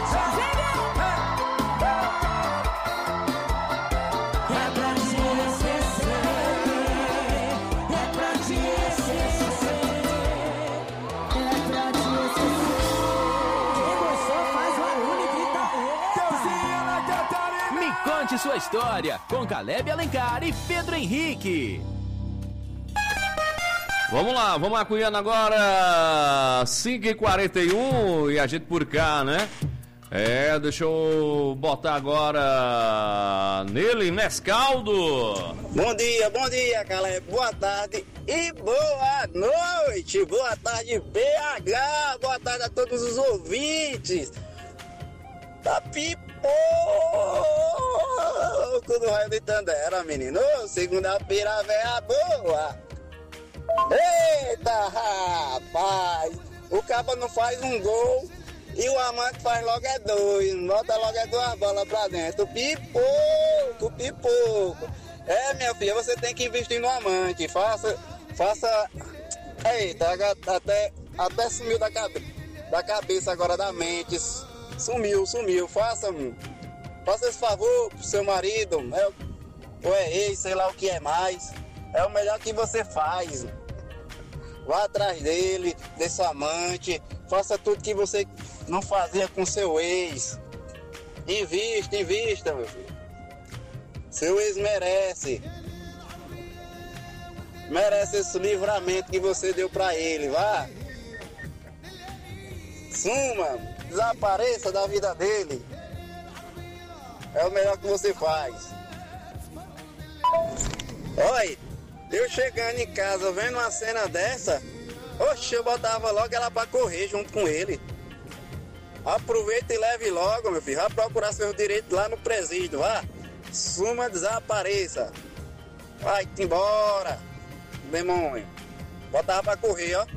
É pra te esquecer. É pra te esquecer. É pra te esquecer. Quem gostou faz barulho e grita. Deusinha na Catarina. Me conte sua história com Caleb Alencar e Pedro Henrique. Vamos lá, vamos acunhando agora cinco e quarenta e um e a gente por cá, né? É, deixa eu botar agora nele, Nescaldo. Bom dia, bom dia, galera. Boa tarde e boa noite. Boa tarde, B H. Boa tarde a todos os ouvintes. Da Pipoco do Raio de Itandera, menino. Segunda-feira, véia boa. Eita, rapaz. O cabo não faz um gol e o amante faz logo é dois. Bota logo é duas bolas pra dentro. Pipoco, pipoco. É, minha filha, você tem que investir no amante. Faça, faça... Eita, até, até sumiu da, cabe... da cabeça agora, da mente. Sumiu, sumiu. Faça, faça esse favor pro seu marido. É, ou é ex, sei lá o que é mais. É o melhor que você faz. Vá atrás dele, desse amante. Faça tudo que você não fazia com seu ex. Invista, invista, meu filho. Seu ex merece. Merece esse livramento que você deu pra ele. Vá. Suma. Desapareça da vida dele. É o melhor que você faz. Olha, eu chegando em casa vendo uma cena dessa, oxe, eu botava logo ela pra correr junto com ele. Aproveita e leve logo, meu filho. Vá procurar seus direitos lá no presídio, vá. Suma, desapareça. Vai-te embora, demônio. Botava pra correr, ó.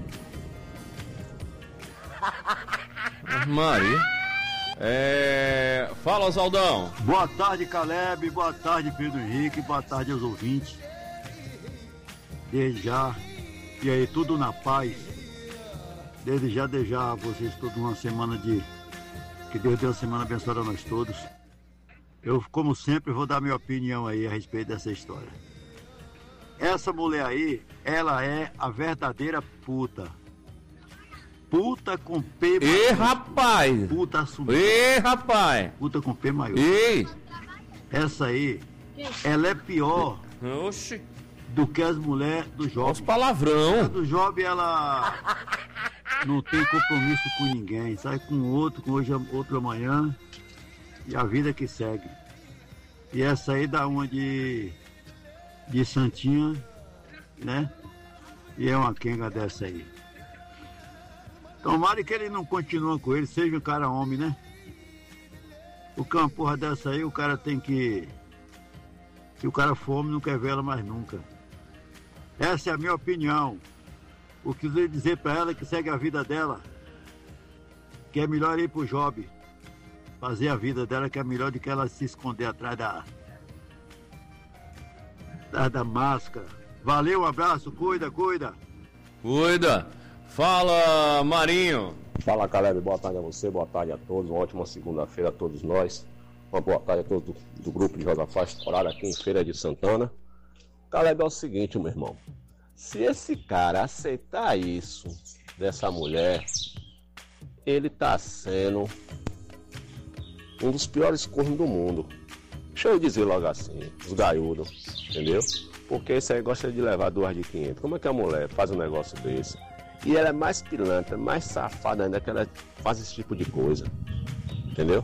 Maria. É... Fala, Osaldão. Boa tarde, Caleb. Boa tarde, Pedro Henrique. Boa tarde aos ouvintes. Desde já. E aí, tudo na paz. Desde já, desejar a vocês toda uma semana de... Que Deus dê uma semana abençoada a nós todos. Eu, como sempre, vou dar minha opinião aí a respeito dessa história. Essa mulher aí, ela é a verdadeira puta. Puta com P maior. Ei, rapaz! Puta assumida. Ei, rapaz! Puta com P maior. Ei! Essa aí, ela é pior. Oxi. Do que as mulheres do Job. Os palavrão. A do Job, ela não tem compromisso com ninguém. Sai com outro, com hoje, outro amanhã. E a vida que segue. E essa aí dá uma de... De santinha, né? E é uma quenga dessa aí. Tomara que ele não continue com ele, seja um cara homem, né? Porque uma porra dessa aí, o cara tem que... Se o cara for homem, não quer ver ela mais nunca. Essa é a minha opinião. O que eu quis dizer pra ela é que segue a vida dela. Que é melhor ir pro job. Fazer a vida dela, que é melhor do que ela se esconder atrás da... Da, da máscara. Valeu, um abraço, cuida, cuida. Cuida. Fala, Marinho. Fala, Caleb, boa tarde a você, boa tarde a todos, uma ótima segunda-feira a todos nós. Uma boa tarde a todos do, do grupo de Josafá Estourado aqui em Feira de Santana. Caleb, é o seguinte, meu irmão. Se esse cara aceitar isso dessa mulher, ele tá sendo um dos piores cornos do mundo. Deixa eu dizer logo assim, os gaiudos, entendeu? Porque esse aí gosta de levar duas de quinhentos. Como é que a mulher faz um negócio desse? E ela é mais pilantra, mais safada ainda que ela faz esse tipo de coisa. Entendeu?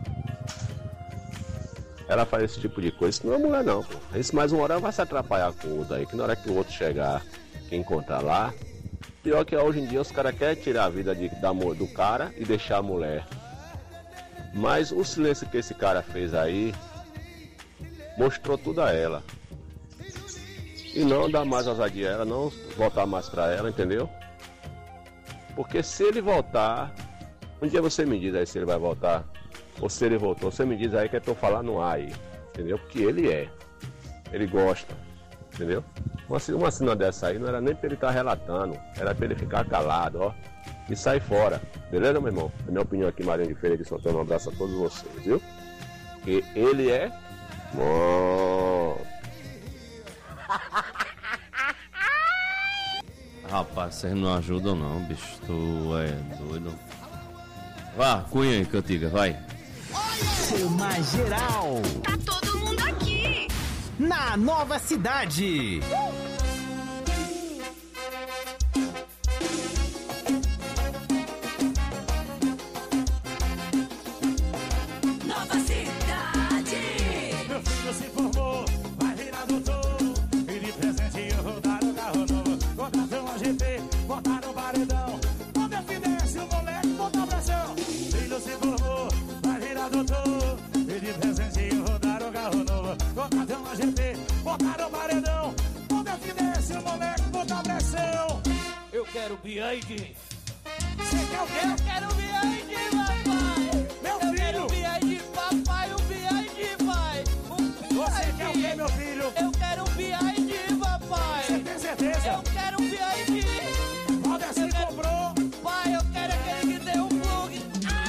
Ela faz esse tipo de coisa. Isso não é mulher não, pô. Esse mais uma hora vai se atrapalhar com o outro aí. Que na hora que o outro chegar, que encontrar lá. Pior que hoje em dia os caras querem tirar a vida de, da, do cara e deixar a mulher. Mas o silêncio que esse cara fez aí mostrou tudo a ela. E não dar mais ousadia a ela, não voltar mais pra ela, entendeu? Porque se ele voltar, um dia você me diz aí se ele vai voltar, ou se ele voltou, você me diz aí que eu tô falando no ar aí, entendeu? Porque ele é, ele gosta, entendeu? Uma, uma cena dessa aí não era nem pra ele estar relatando, era pra ele ficar calado, ó, e sair fora, beleza, meu irmão? A minha opinião aqui, Marinho de Feira de Santana, um abraço a todos vocês, viu? Que ele é bom. Rapaz, vocês não ajudam não, bicho. Tu é doido. Vá, cunha aí, cantiga, vai. Seu mais geral. Tá todo mundo aqui. Na nova cidade. Nova cidade. Meu filho se formou, vai virar doutor. E de presente eu vou dar um carro novo. Contratão a G P, botaram o paredão. Quando eu fizesse o moleque, botar pressão. Filho se formou, vai virar doutor. E de presente eu vou dar um carro novo. Contratão a G P, botaram o paredão. Quando eu fizesse o moleque, botar pressão. Eu quero Bianchi. Eu quero o B I D, papai. Meu Eu filho. quero o B I D, papai. O B I D, pai. O Você quer o quê, meu filho? Eu quero o B I D, papai. Você tem certeza? Eu quero o B I D. Valdeci comprou. Pai, eu quero aquele que tem um plug.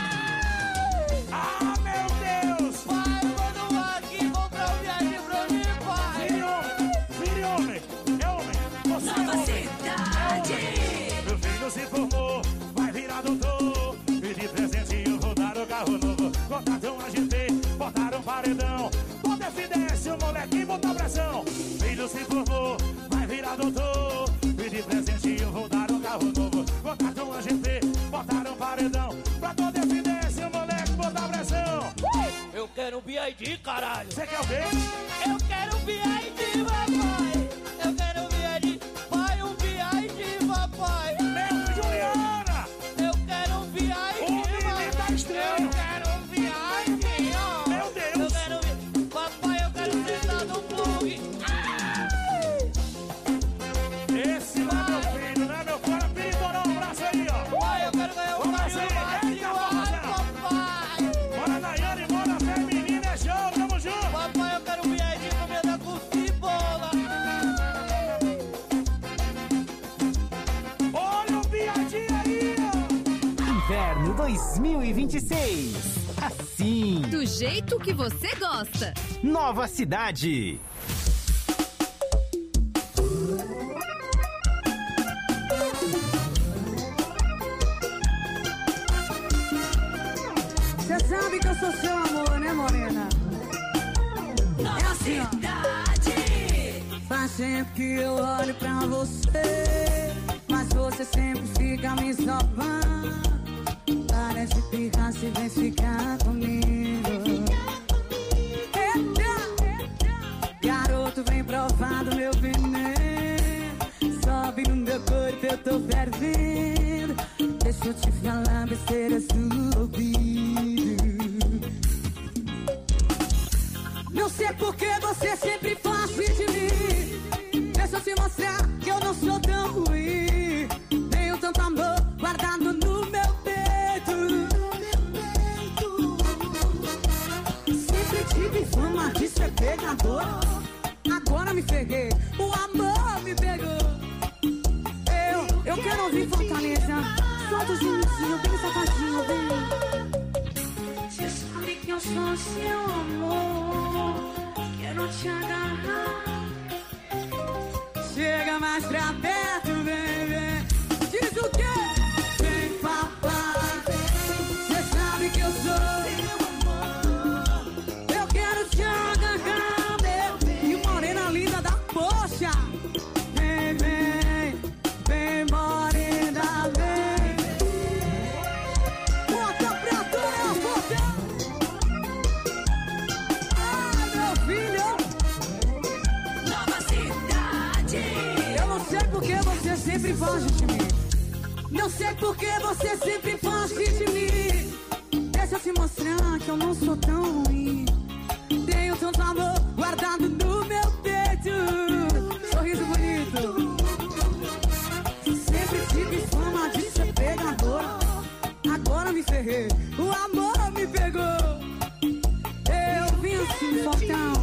Ah, meu Deus. Pai, manda um aqui comprar o B I D pra mim, pai. Vire homem. Vire homem. É homem. Você é Nova homem. Cidade. Meu filho se formou, vai virar doutor. E de presente eu vou dar o carro novo. Contratam um agente, botaram um paredão. Bota F dez, o moleque bota pressão. Filho se formou, vai virar doutor. E de presente eu vou dar um carro novo. Contratam um agente, botaram um paredão. Pra todo F dez, o moleque bota pressão. Eu quero o B I D, caralho. Você quer o quê? Eu quero o B I D, papai. Eu quero o B I D. Pai, o B I D, papai. Meu, Juliana. Eu quero o B I D, O menino tá estranho. Eu quero o B I D, ó. Meu Deus. Eu quero o B I D. Papai, eu quero sentar no plug. Esse não é meu filho, né, meu cara? Pintorão, um abraço aí, ó. Pai, eu quero ganhar o Vamos carinho aí, do Brasil. eita, Ai, rapaziada. papai. Bora, Nayane, bora, feminina, é show, tamo junto. Papai, eu quero o B I D pra me dar com cebola. Olha o B I D aí, ó. Inverno dois mil e vinte e seis. Assim. Do jeito que você gosta. Nova Cidade. Você sabe que eu sou seu amor, né, morena? É assim, ó. Faz tempo que eu olho pra você, mas você sempre fica me salvando. Parece ficar se vem ficar comigo. Eita! Garoto, vem provar do meu veneno. Sobe no meu corpo, eu tô fervendo. Deixa eu te falar besteiras do ouvido. Não sei por que você sempre foge de mim. Deixa eu te mostrar que eu não sou tão ruim. Tenho tanto amor guardado no meu peito. Sempre tive fama de ser pegador. Agora me ferrei, o amor me pegou. Eu, eu quero ouvir Fortaleza. Solta o genitinho, bem safadinho, vem. Você sabe que eu sou seu amor. Quero te agarrar. Chega mais pra perto, vem, vem. Diz o quê? Vem, papai. Você sabe que eu sou seu amor. Eu quero te agarrar, meu. E morena linda da poxa. Vem, vem. Vem, morena, vem. Bota pra toda, bota. Ah, meu filho. Nova Cidade. Eu não sei por que você sempre foge de mim. Não sei por que você sempre foge de mim. Deixa eu te mostrar que eu não sou tão ruim. Tenho tanto amor guardado no meu peito. Sorriso bonito. Sempre tive fama de ser pegador. Agora me ferrei, o amor me pegou. Eu vim assim, fortão.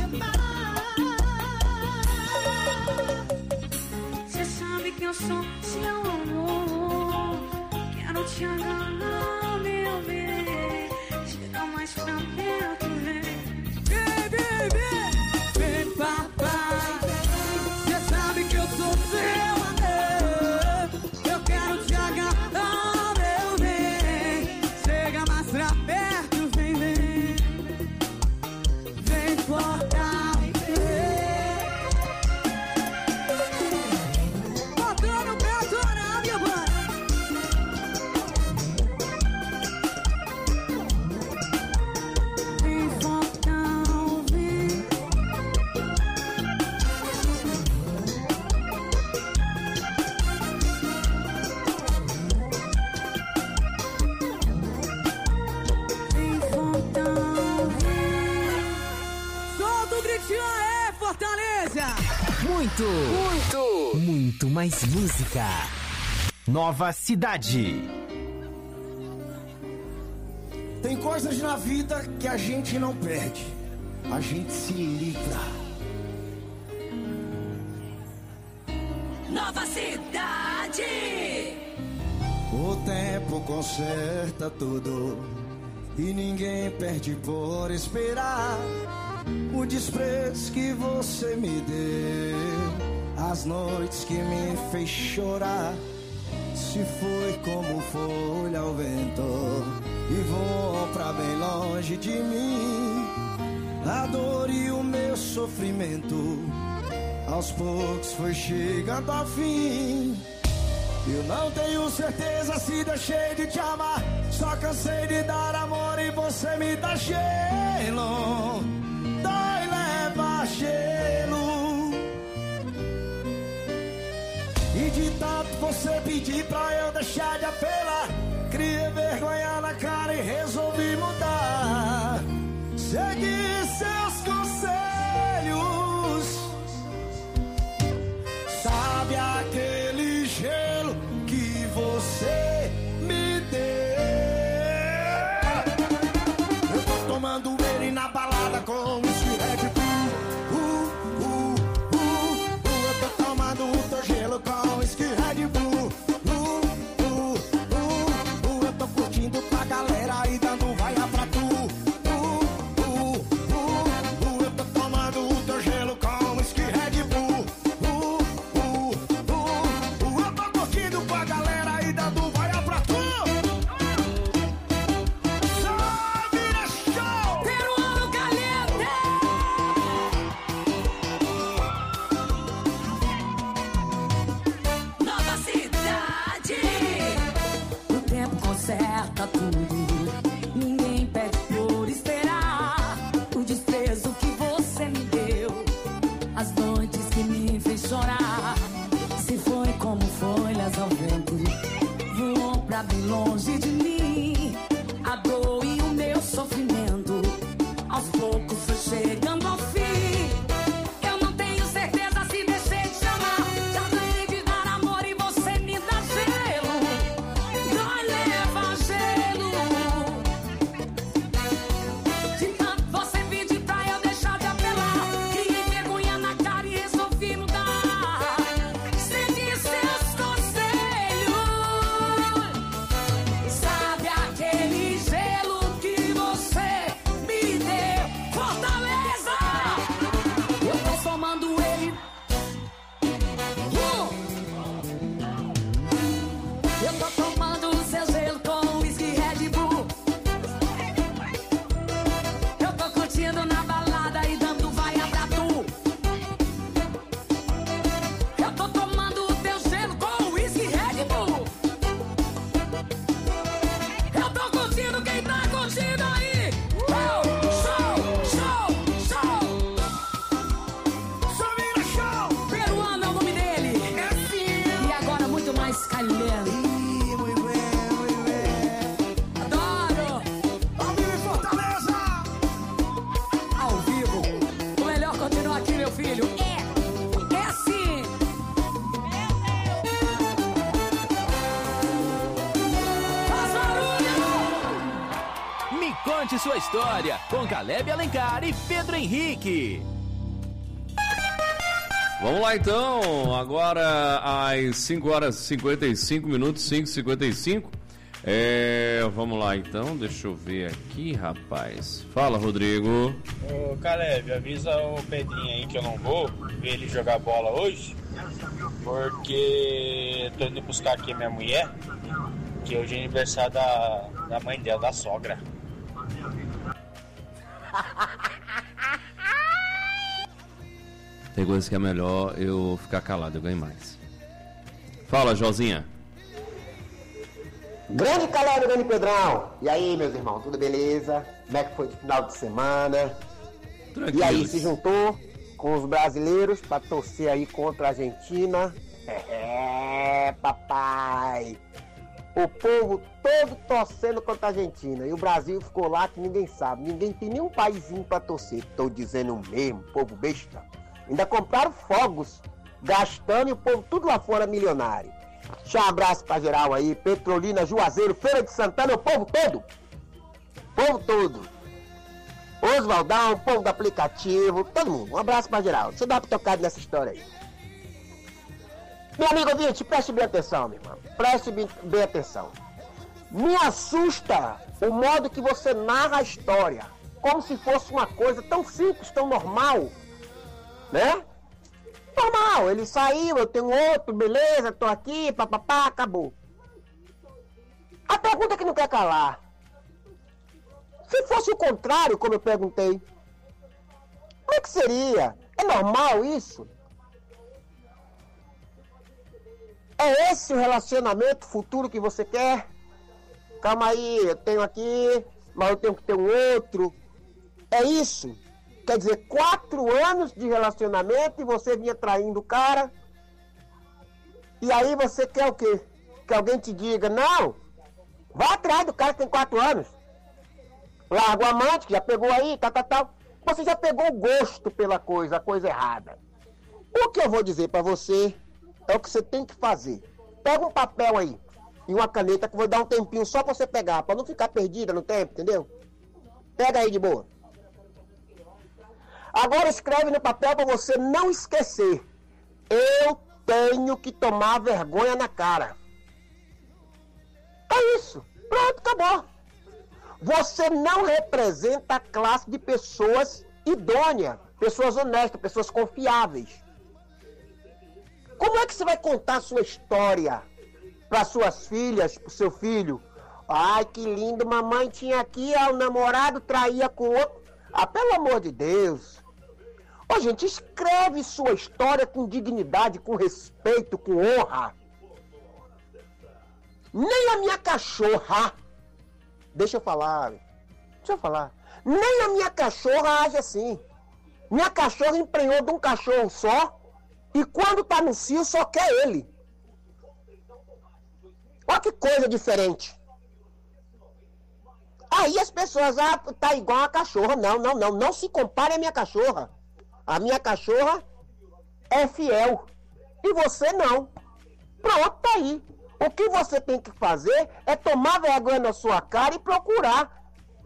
Você sabe que eu sou seu amor. Quero te agarrar, meu bem. Chega mais pra perto, vem. Vem, vem, vem. Vem, papai. Você sabe que eu sou seu amor. Eu quero te agarrar, meu bem. Chega mais pra perto, vem, vem. Vem, fortalecer. Botando o pé, torar, minha mãe. Vem, fortão, vem. Vem, fortão, vem. Solta o gritinho aí, Fortaleza. Muito, muito, muito mais música. Nova Cidade. Tem coisas na vida que a gente não perde, a gente se livra. Nova Cidade. O tempo conserta tudo e ninguém perde por esperar. O desprezo que você me deu, as noites que me fez chorar, se foi como folha ao vento e voou pra bem longe de mim. A dor e o meu sofrimento aos poucos foi chegando ao fim. Eu não tenho certeza se deixei de te amar, só cansei de dar amor e você me dá gelo. Dói, leva gelo. E de tanto você pedir pra eu deixar de apelar, criei vergonha na cara e resolvi mudar. Segui seus conselhos. Sabe aquele gelo que você me deu? Eu tô tomando ele na balada com esse Red Bull. Uh, uh, uh, uh. Eu tô tomando o teu gelo com esse Red Bull. Uh, uh, uh, uh. Eu tô curtindo com a galera e dando vaia pra tu. Uh, uh, uh, uh. Eu tô tomando o teu gelo com esse Red Bull. Uh, uh, uh, uh. Eu tô curtindo com a galera e dando vaia pra tu. Só vira show! Peruano caliente. Nova Cidade. O tempo conserta tudo, ninguém pede por esperar. O desprezo que você me deu, as noites que me fez chorar, se foi como folhas ao vento, voou pra bem longe de mim. A dor e o meu sofrimento aos poucos foi chegando ao fim. Eu não tenho certeza se deixei de chamar, já ganhei de dar amor e você me dá gelo. Dói, leva gelo. De tanto você pedir pra eu deixar de apelar, criei vergonha na cara e resolvi mudar. Segui seus conselhos. Sabe aquele gelo que você me deu? Fortaleza! Eu tô somando ele. Uh! Eu tô tomando o seu gelo com whisky Red Bull. Eu tô curtindo na balada e dando vaia pra tu. Eu tô tomando o teu gelo com whisky Red Bull. Eu tô curtindo, quem tá curtindo aí? Uh! Show, show, show. Só vira show! Peruano é o nome dele. E agora muito mais caliente. Adoro! Ao vivo em Fortaleza! Ao vivo. O melhor continua aqui, meu filho. É, é assim. Faz barulho! Me conte sua história com Caleb Alencar e Pedro Henrique. Vamos lá então, agora às cinco horas e cinquenta e cinco minutos, cinco e cinquenta e cinco. É, vamos lá então, deixa eu ver aqui, rapaz. Fala, Rodrigo. Ô Caleb, avisa o Pedrinho aí que eu não vou ver ele jogar bola hoje, porque tô indo buscar aqui a minha mulher, que hoje é aniversário da, da mãe dela, da sogra. Tem coisas que é melhor eu ficar calado, eu ganho mais. Fala, Josinha. Grande Caleb, grande Pedrão. E aí, meus irmãos, tudo beleza? Como é que foi o final de semana? E aí, se juntou com os brasileiros para torcer aí contra a Argentina? É, papai. O povo todo torcendo contra a Argentina. E o Brasil ficou lá que ninguém sabe. Ninguém tem nenhum paizinho para torcer. Tô dizendo mesmo, povo besta. Ainda compraram fogos, gastando e o povo tudo lá fora milionário. Deixa um abraço pra geral aí, Petrolina, Juazeiro, Feira de Santana, o povo todo. povo todo. Oswaldão, o povo do aplicativo, todo mundo. Um abraço pra geral. Deixa eu dar uma tocada nessa história aí. Meu amigo ouvinte, preste bem atenção, meu irmão. Preste bem, bem atenção. Me assusta o modo que você narra a história. Como se fosse uma coisa tão simples, tão normal. Né? Normal, ele saiu, eu tenho outro, beleza, tô aqui, papapá, acabou. A pergunta que não quer calar. Se fosse o contrário, como eu perguntei, como é que seria? É normal isso? É esse o relacionamento futuro que você quer? Calma aí, eu tenho aqui, mas eu tenho que ter um outro. É isso? Quer dizer, quatro anos de relacionamento e você vinha traindo o cara. E aí você quer o quê? Que alguém te diga, não, vai atrás do cara que tem quatro anos. Larga o amante, que já pegou aí, tal, tal, tal. Você já pegou o gosto pela coisa, a coisa errada. O que eu vou dizer pra você é o que você tem que fazer. Pega um papel aí e uma caneta que eu vou dar um tempinho só pra você pegar, pra não ficar perdida no tempo, entendeu? Pega aí de boa. Agora escreve no papel pra você não esquecer. Eu tenho que tomar vergonha na cara. É isso. Pronto, acabou. Você não representa a classe de pessoas idôneas, pessoas honestas, pessoas confiáveis. Como é que você vai contar a sua história para suas filhas, para o seu filho? Ai, que lindo, mamãe tinha aqui, ó, o namorado traía com outro. Ah, pelo amor de Deus. Ô, gente, escreve sua história com dignidade, com respeito, com honra. Nem a minha cachorra... Deixa eu falar, deixa eu falar. Nem a minha cachorra age assim. Minha cachorra emprenhou de um cachorro só e quando tá no cio só quer ele. Olha que coisa diferente. Aí as pessoas, ah, tá igual a cachorra. Não, não, não, não se compare à minha cachorra. A minha cachorra é fiel e você não. Pronto, tá aí. O que você tem que fazer é tomar vergonha na sua cara e procurar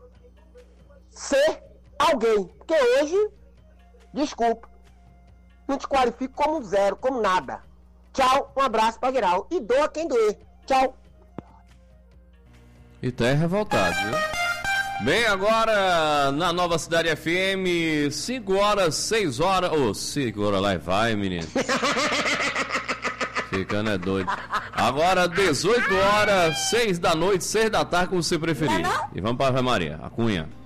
ser alguém. Porque hoje, desculpa, não te qualifico como zero, como nada. Tchau, um abraço pra geral. E doa quem doer. Tchau. E tá revoltado, viu? Bem, agora na Nova Cidade F M, cinco horas, seis horas. Ô, oh, cinco horas lá e vai, menino. Ficando é doido. Agora, dezoito horas, seis da noite, seis da tarde, como você preferir. Não, não. E vamos para a Ave Maria, a Cunha.